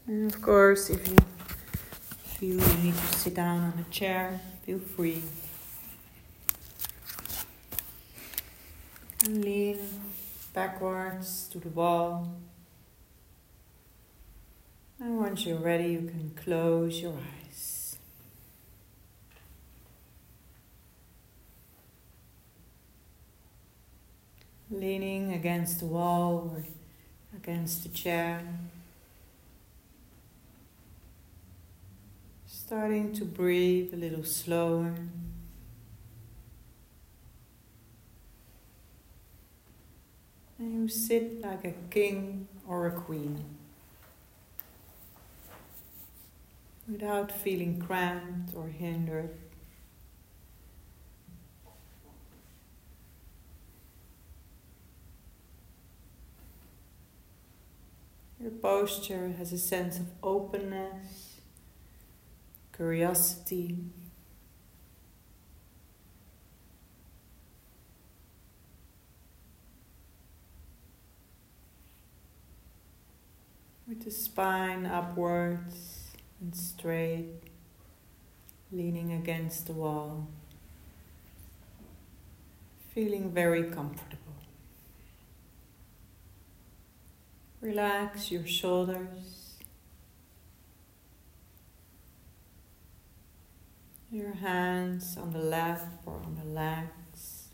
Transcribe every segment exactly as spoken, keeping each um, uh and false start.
And of course, if you feel you need to sit down on a chair, feel free. And lean backwards to the wall. And once you're ready, you can close your eyes. Leaning against the wall or against the chair. Starting to breathe a little slower. And you sit like a king or a queen. Without feeling cramped or hindered. Your posture has a sense of openness, curiosity, with the spine upwards and straight, leaning against the wall, feeling very comfortable. Relax your shoulders, your hands on the lap or on the legs.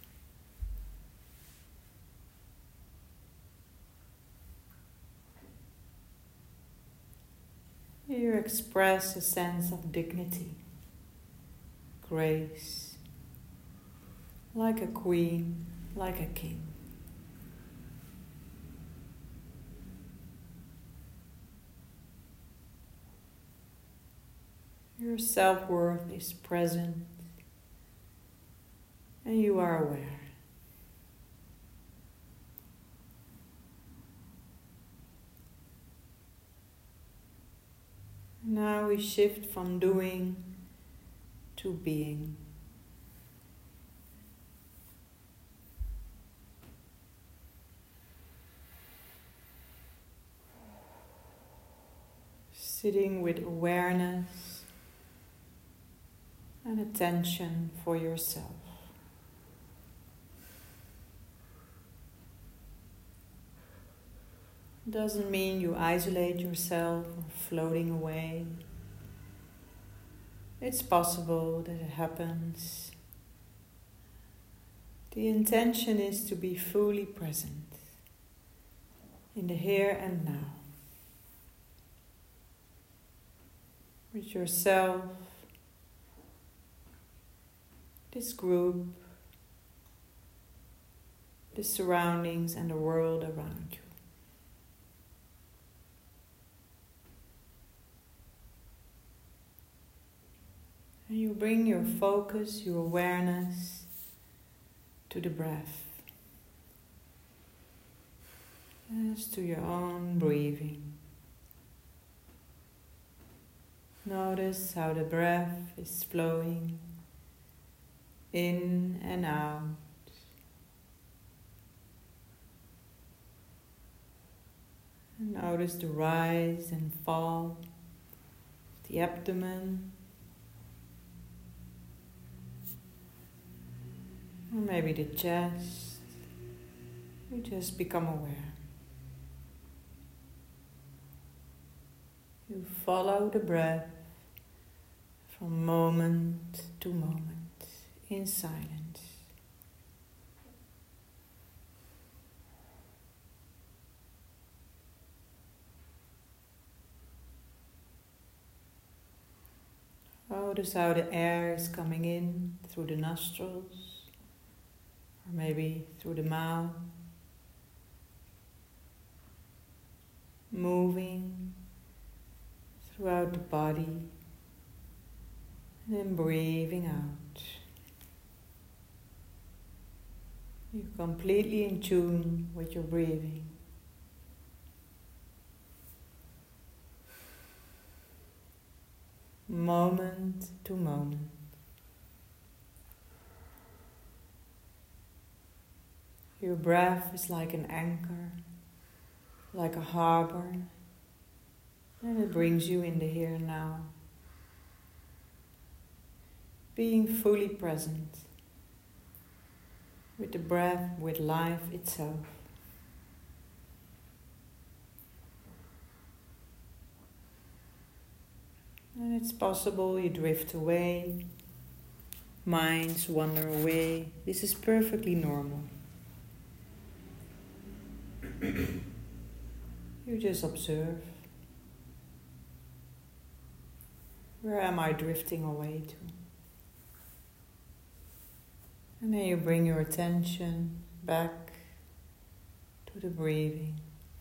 Here express a sense of dignity, grace, like a queen, like a king. Your self-worth is present and you are aware. Now we shift from doing to being. Sitting with awareness and attention for yourself. Doesn't mean you isolate yourself or floating away. It's possible that it happens. The intention is to be fully present in the here and now. With yourself, this group, the surroundings and the world around you. And you bring your focus, your awareness to the breath. As to your own breathing. Notice how the breath is flowing in and out. And notice the rise and fall of the abdomen. Or maybe the chest. You just become aware. You follow the breath from moment to moment in silence. Notice how the air is coming in through the nostrils, or maybe through the mouth, moving throughout the body, and then breathing out. You're completely in tune with your breathing. Moment to moment. Your breath is like an anchor, like a harbor, And it brings you in the here and now. Being fully present with the breath, with life itself. And it's possible you drift away, minds wander away. This is perfectly normal. You just observe. Where am I drifting away to? And then you bring your attention back to the breathing.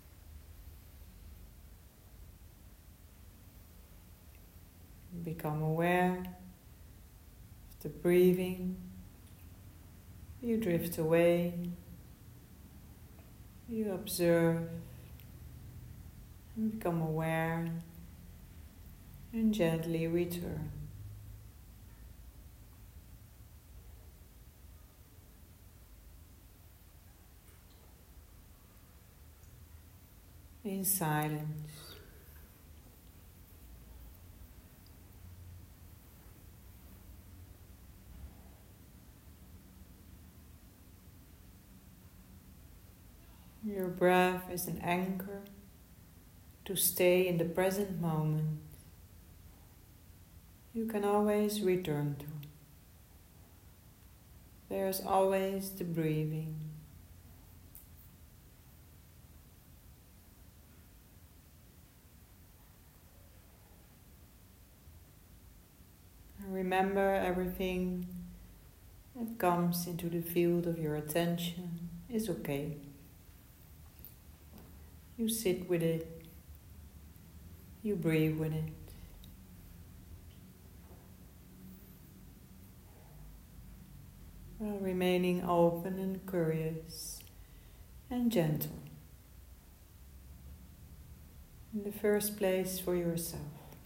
Become aware of the breathing. You drift away. You observe and become aware and gently return. In silence. Your breath is an anchor to stay in the present moment. You can always return to. There's always the breathing. And remember, everything that comes into the field of your attention is okay. You sit with it. You breathe with it. While remaining open and curious and gentle. In the first place for yourself.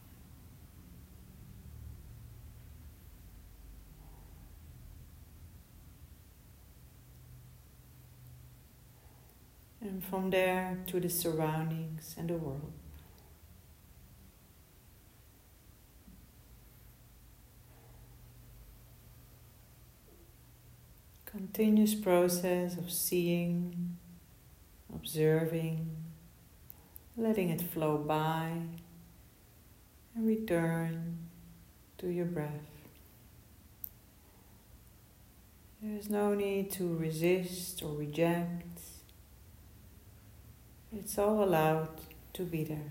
And from there to the surroundings and the world. Continuous process of seeing, observing, letting it flow by, and return to your breath. There is no need to resist or reject. It's all allowed to be there.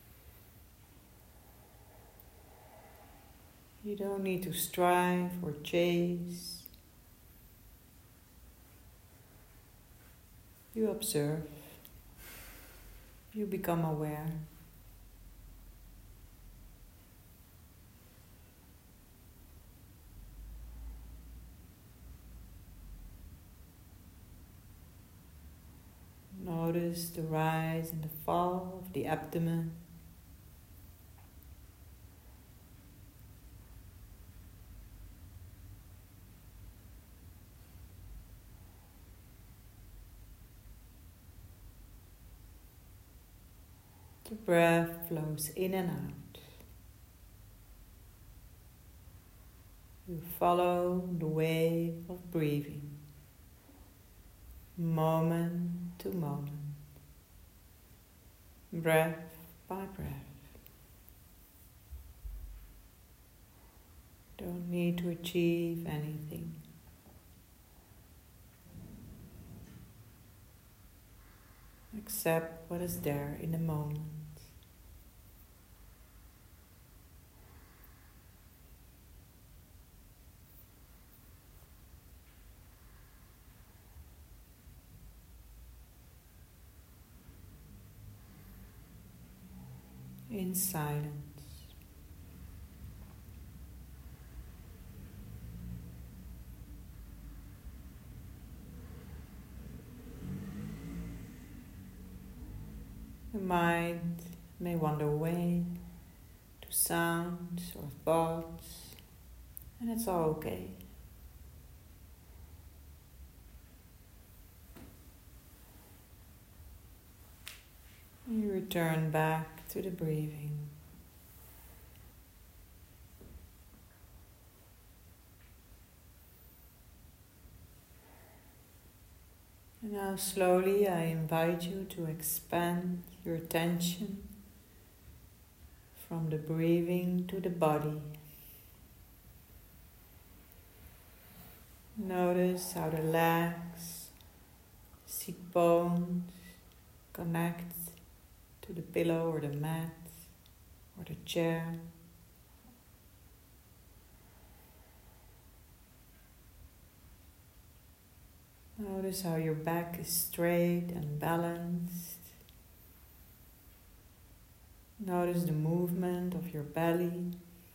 You don't need to strive or chase. You observe. You become aware. Notice the rise and the fall of the abdomen. The breath flows in and out. You follow the wave of breathing, moment to moment, breath by breath. Don't need to achieve anything. Accept what is there in the moment. In silence. The mind may wander away to sounds or thoughts, and it's all okay. You return back to the breathing. And now slowly I invite you to expand your attention from the breathing to the body. Notice how the legs, seat bones connect to the pillow or the mat or the chair. Notice how your back is straight and balanced. Notice the movement of your belly.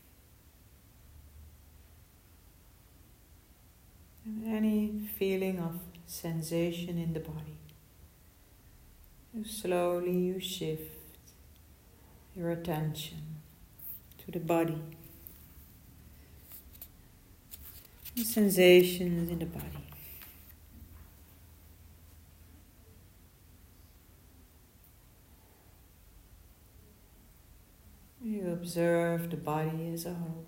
And any feeling of sensation in the body. And slowly you shift your attention to the body. The sensations in the body. You observe the body as a whole.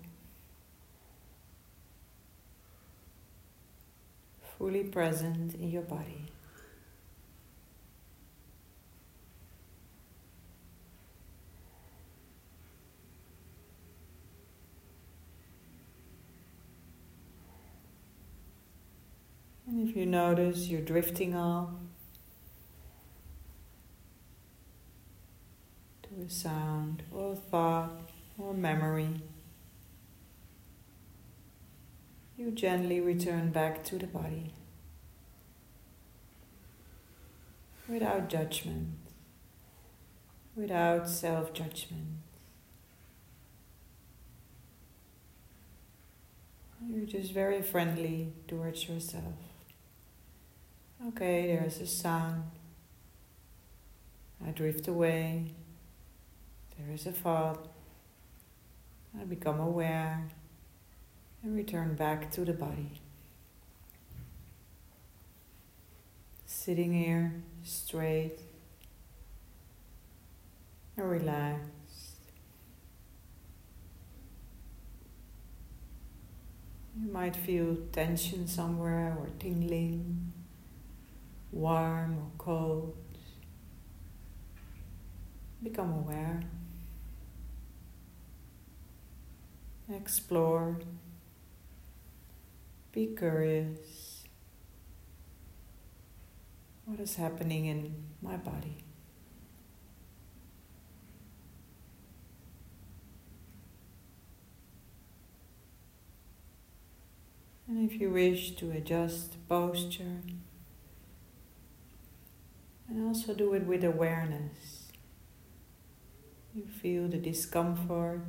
Fully present in your body. And if you notice you're drifting off to a sound or thought or memory, you gently return back to the body without judgment, without self-judgment. You're just very friendly towards yourself. Okay, there's a sound. I drift away. There is a thought. I become aware. And return back to the body. Sitting here straight and relaxed. You might feel tension somewhere or tingling, warm or cold. Become aware. Explore. Be curious. What is happening in my body? And if you wish to adjust the posture, and also do it with awareness. You feel the discomfort,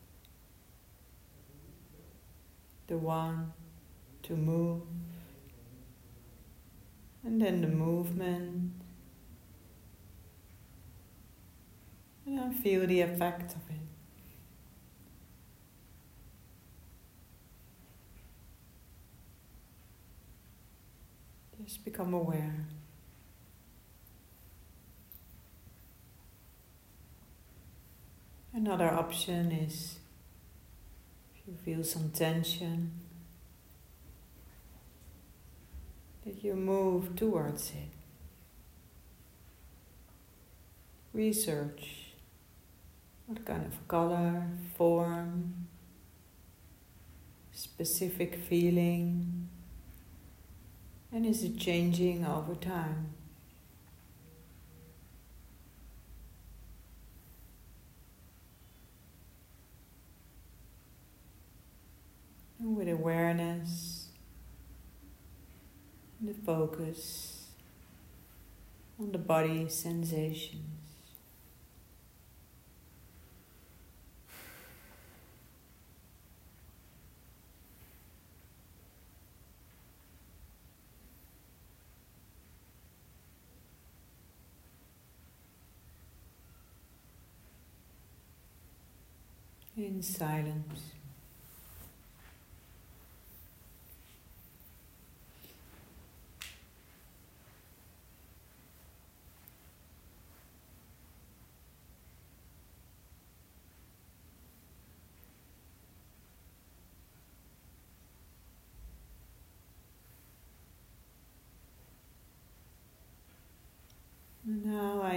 the want to move, and then the movement, and then feel the effect of it. Just become aware. Another option is, if you feel some tension, that you move towards it. Research what kind of color, form, specific feeling, and is it changing over time? And with awareness, the focus on the body sensations. In silence.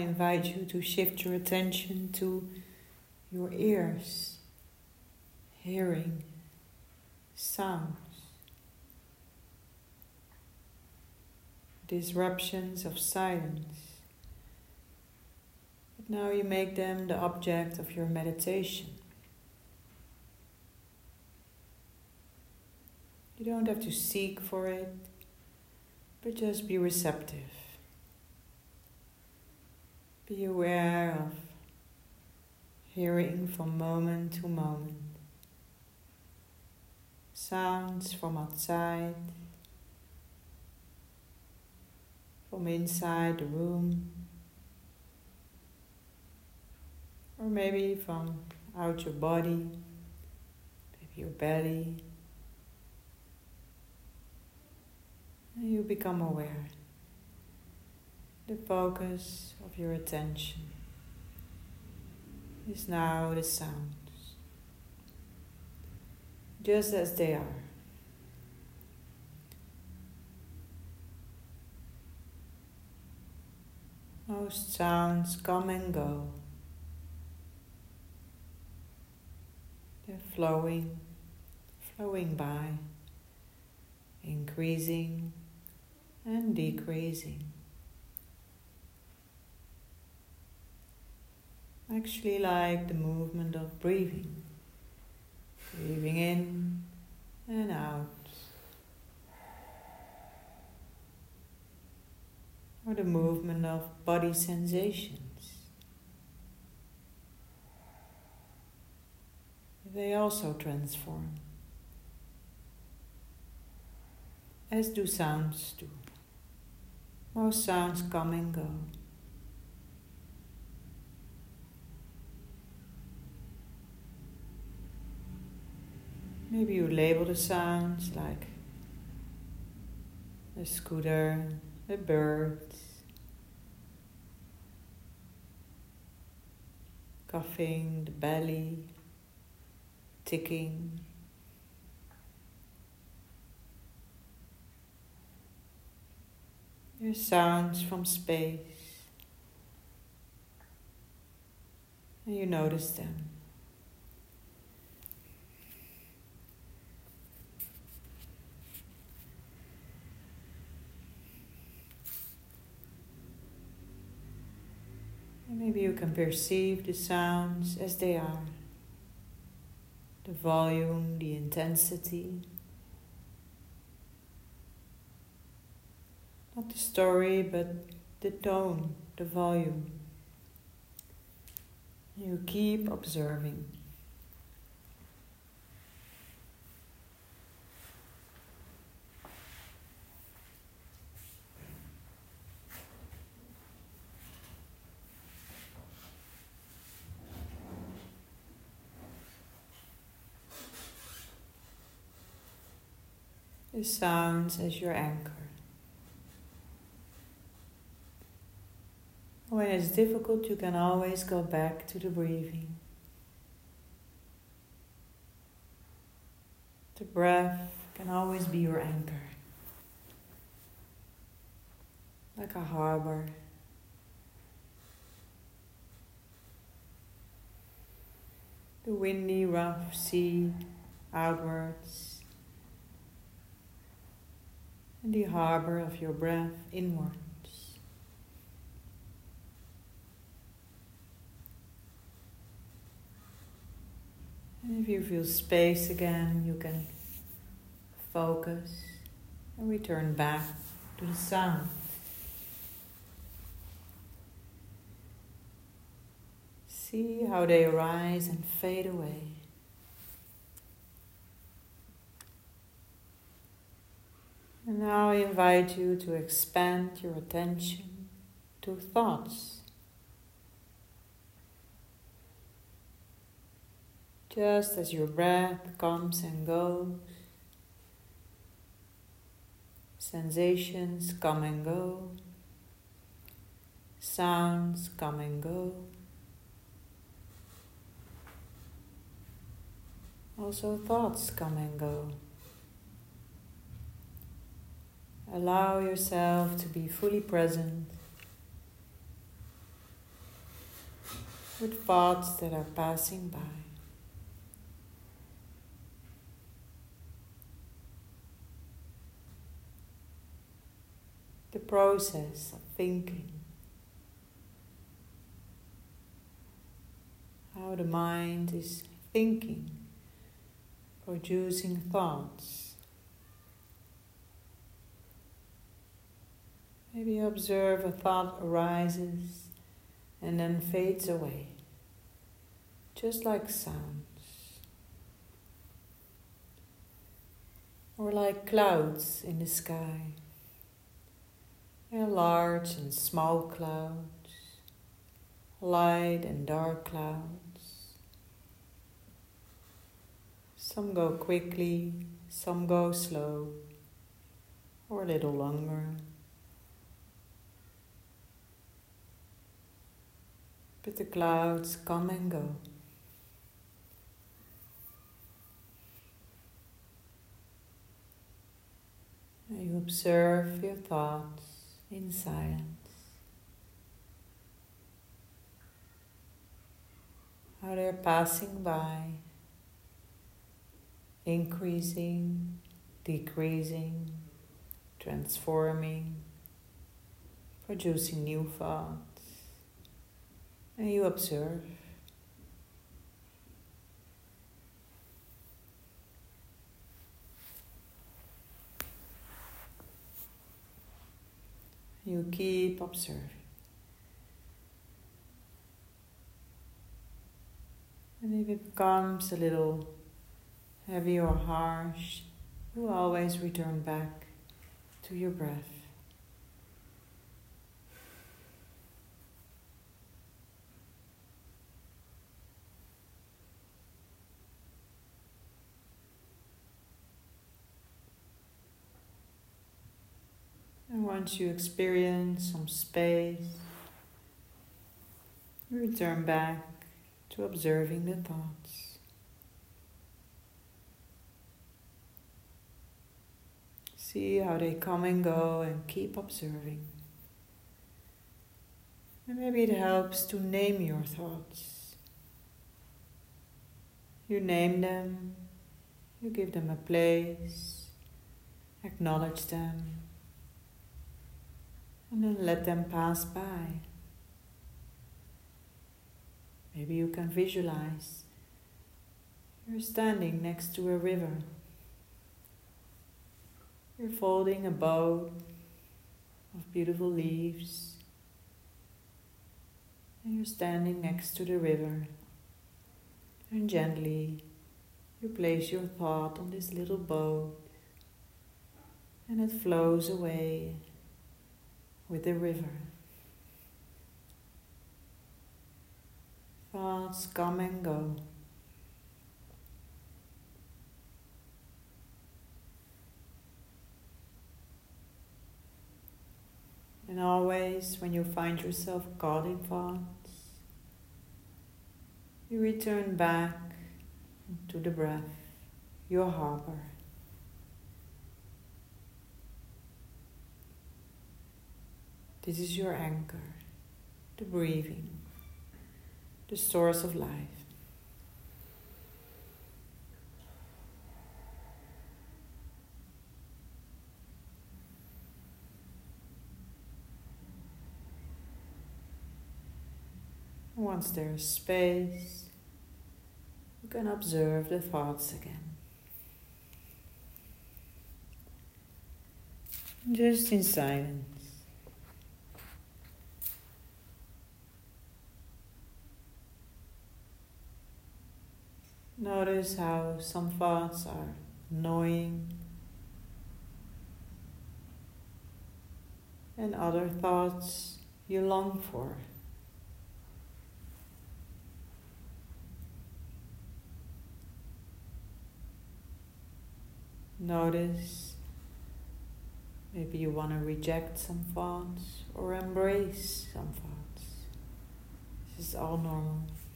invite you to shift your attention to your ears, hearing sounds, disruptions of silence. But now you make them the object of your meditation. You don't have to seek for it, but just be receptive. Be aware of hearing from moment to moment, sounds from outside, from inside the room, or maybe from out your body, maybe your belly. And you become aware. The focus of your attention is now the sounds, just as they are. Most sounds come and go. They're flowing, flowing by, increasing and decreasing. Actually like the movement of breathing. Breathing in and out. Or the movement of body sensations. They also transform, as do sounds do. Most sounds come and go. Maybe you label the sounds like a scooter, a bird, coughing, the belly, ticking. There's sounds from space, and you notice them. And maybe you can perceive the sounds as they are. The volume, the intensity. Not the story, but the tone, the volume. You keep observing. The sounds as your anchor. When it's difficult, you can always go back to the breathing. The breath can always be your anchor, like a harbor. The windy, rough sea outwards, and the harbor of your breath inwards. And if you feel space again, you can focus and return back to the sound. See how they arise and fade away. And now I invite you to expand your attention to thoughts. Just as your breath comes and goes, sensations come and go, sounds come and go. Also thoughts come and go. Allow yourself to be fully present with thoughts that are passing by. The process of thinking, how the mind is thinking, producing thoughts. Maybe observe a thought arises and then fades away, just like sounds, or like clouds in the sky. There are large and small clouds, light and dark clouds. Some go quickly, some go slow, or a little longer. But the clouds come and go. And you observe your thoughts in silence. How they're passing by, increasing, decreasing, transforming, producing new thoughts. And you observe. You keep observing. And if it becomes a little heavy or harsh, you always return back to your breath. And once you experience some space, you return back to observing the thoughts. See how they come and go and keep observing. And maybe it helps to name your thoughts. You name them, you give them a place, acknowledge them, and then let them pass by. Maybe you can visualize you're standing next to a river. You're folding a boat of beautiful leaves, and you're standing next to the river. And gently you place your thought on this little boat, and it flows away with the river. Thoughts come and go. And always when you find yourself caught in thoughts, you return back to the breath, your harbor. This is your anchor, the breathing, the source of life. Once there's space, you can observe the thoughts again. Just in silence. Notice how some thoughts are annoying and other thoughts you long for. Notice maybe you want to reject some thoughts or embrace some thoughts. This is all normal.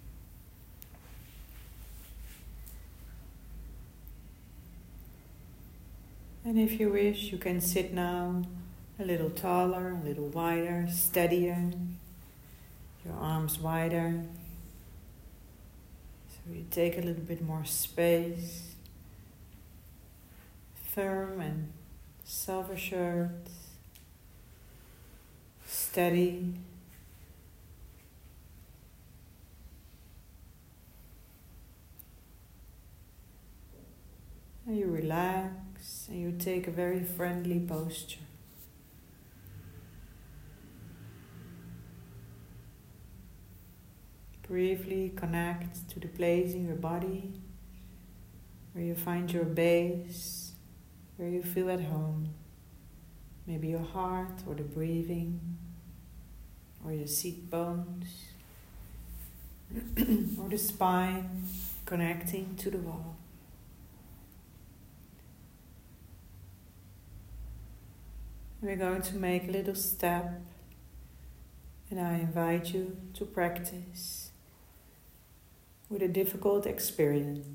And if you wish, you can sit now a little taller, a little wider, steadier, your arms wider, So you take a little bit more space, firm and self-assured, steady. And you relax and you take a very friendly posture. Briefly connect to the place in your body where you find your base, where you feel at home. Maybe your heart or the breathing or your seat bones or the spine connecting to the wall. We're going to make a little step, and I invite you to practice with a difficult experience.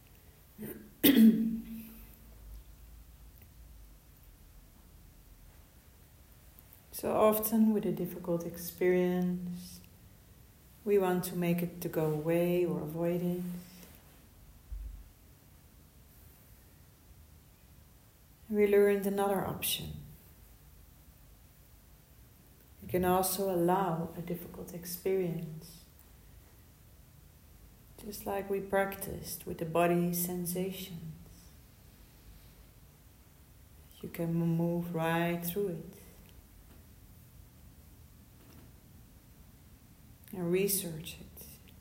So often with a difficult experience, we want to make it to go away or avoid it. We learned another option. You can also allow a difficult experience. Just like we practiced with the body sensations. You can move right through it. And research it.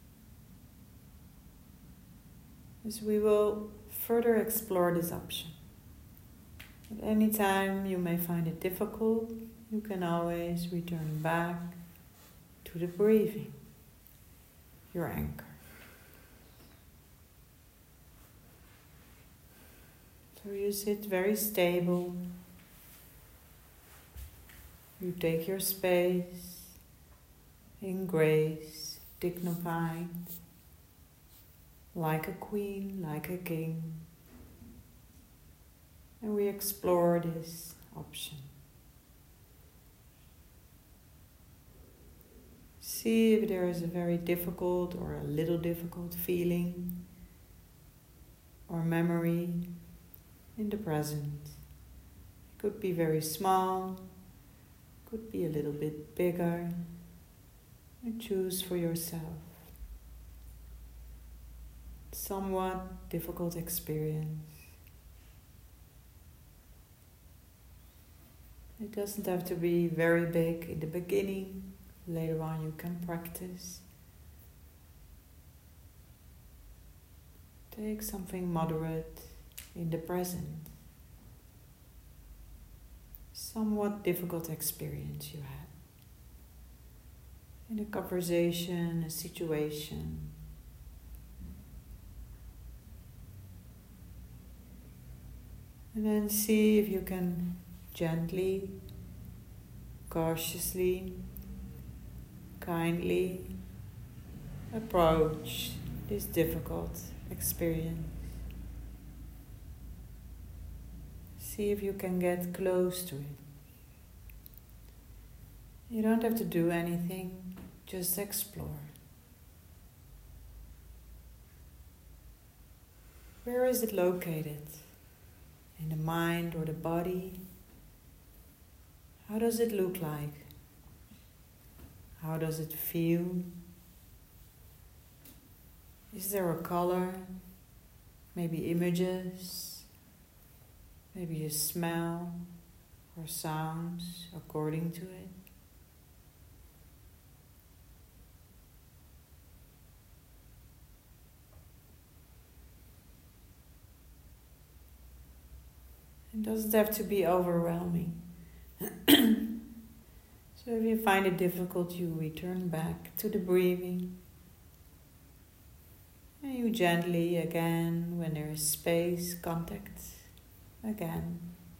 As we will further explore this option. At any time you may find it difficult, you can always return back to the breathing, your anchor. So you sit very stable. You take your space in grace, dignified, like a queen, like a king. And we explore this option. See if there is a very difficult or a little difficult feeling or memory in the present. It could be very small, could be a little bit bigger. You choose for yourself. Somewhat difficult experience. It doesn't have to be very big in the beginning. Later on you can practice. Take something moderate in the present. Somewhat difficult experience you had. In a conversation, a situation. And then see if you can gently, cautiously, kindly approach this difficult experience. See if you can get close to it. You don't have to do anything, just explore. Where is it located? In the mind or the body? How does it look like? How does it feel? Is there a color? Maybe images? Maybe a smell or sounds according to it? It doesn't have to be overwhelming. So if you find it difficult, you return back to the breathing. And you gently, again, when there is space, contact again.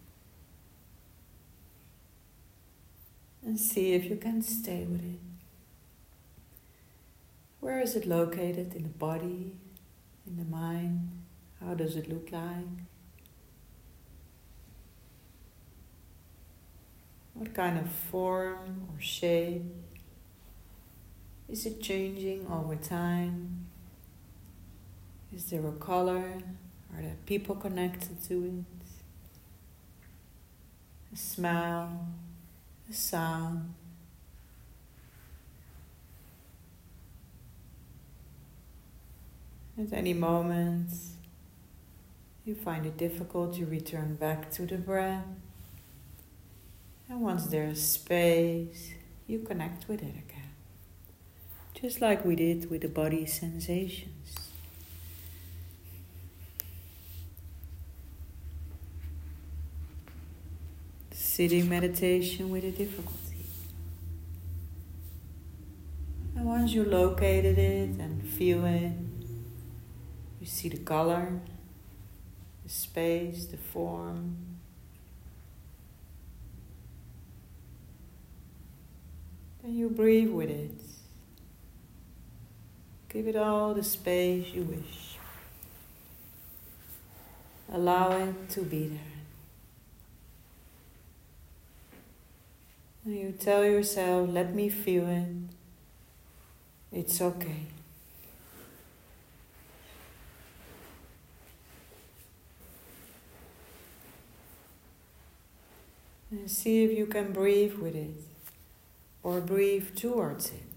And see if you can stay with it. Where is it located? In the body? In the mind? How does it look like? What kind of form or shape? Is it changing over time? Is there a color? Are there people connected to it? A smell, a sound. At any moment you find it difficult, you return back to the breath. And once there's space, you connect with it again. Just like we did with the body sensations. Sitting meditation with a difficulty. And once you located it and feel it, you see the color, the space, the form. Then you breathe with it. Give it all the space you wish. Allow it to be there. And you tell yourself, let me feel it. It's okay. And see if you can breathe with it or breathe towards it.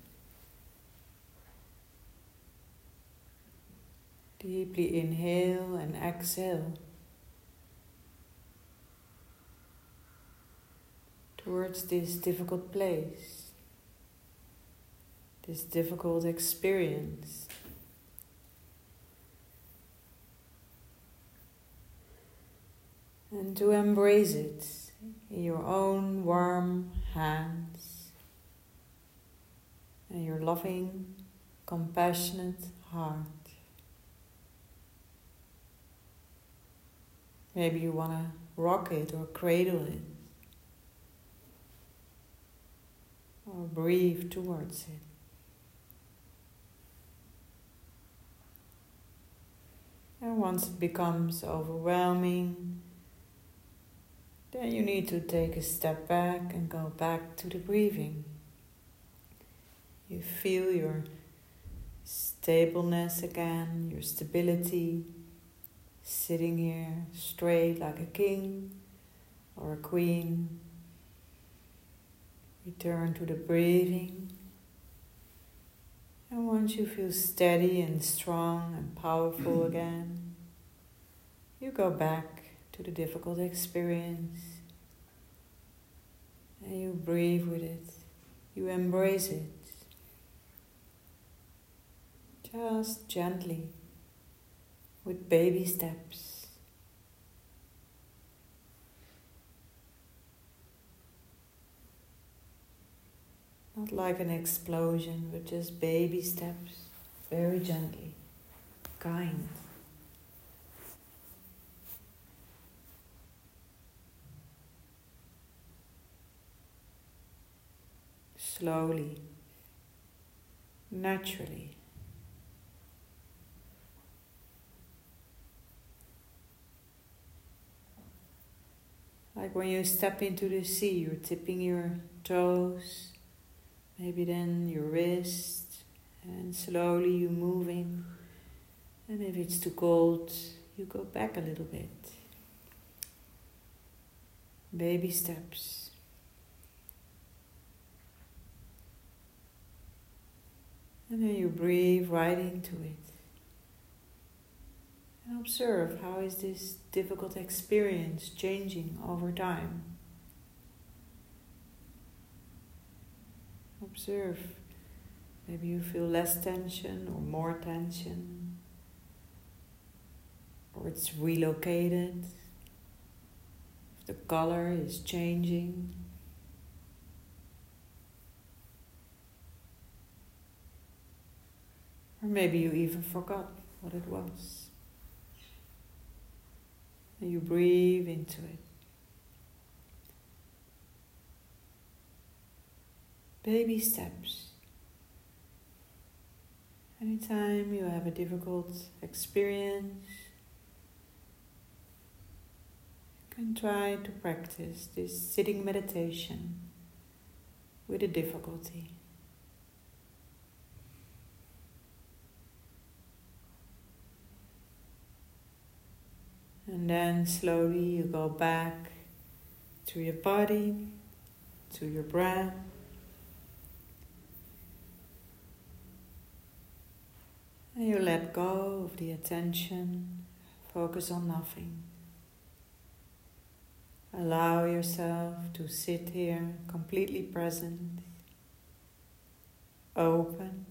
Deeply inhale and exhale towards this difficult place, this difficult experience. And to embrace it in your own warm hands and your loving, compassionate heart. Maybe you want to rock it or cradle it or breathe towards it. And once it becomes overwhelming, then you need to take a step back and go back to the breathing. You feel your stableness again, your stability, sitting here straight like a king or a queen. Return to the breathing. And once you feel steady and strong and powerful again, you go back to the difficult experience. And you breathe with it. You embrace it. Just gently, with baby steps. Not like an explosion, but just baby steps, very gently, kind. Slowly, naturally. Like when you step into the sea, you're tipping your toes, maybe then your wrist, and slowly you're moving. And if it's too cold, you go back a little bit. Baby steps. And then you breathe right into it. And observe, how is this difficult experience changing over time? Observe. Maybe you feel less tension or more tension. Or it's relocated. If the color is changing. Or maybe you even forgot what it was. And you breathe into it. Baby steps. Anytime you have a difficult experience, you can try to practice this sitting meditation with a difficulty. And then slowly you go back to your body, to your breath. And you let go of the attention, focus on nothing. Allow yourself to sit here completely present, open,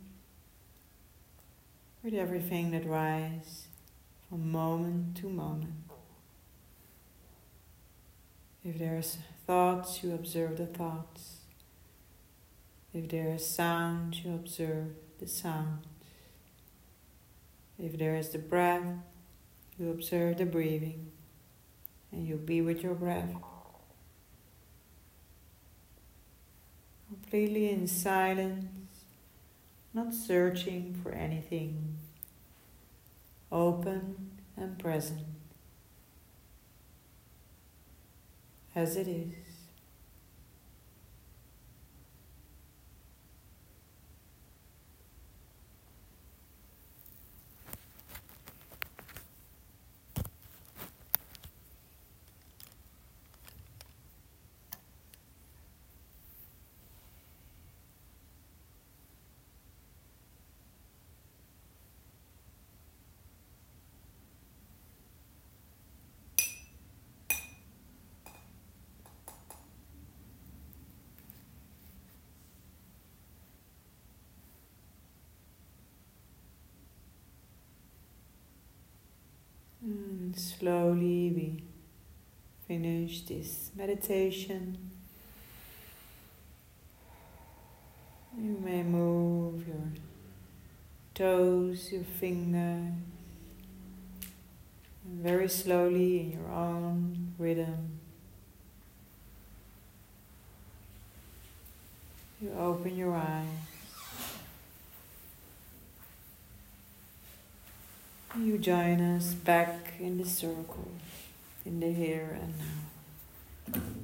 with everything that rises from moment to moment. If there are thoughts, you observe the thoughts. If there is sound, you observe the sound. If there is the breath, you observe the breathing, and you be with your breath. Completely in silence, not searching for anything, open and present, as it is. And slowly we finish this meditation. You may move your toes, your fingers, and very slowly in your own rhythm. You open your eyes. You join us back in the circle, in the here and now.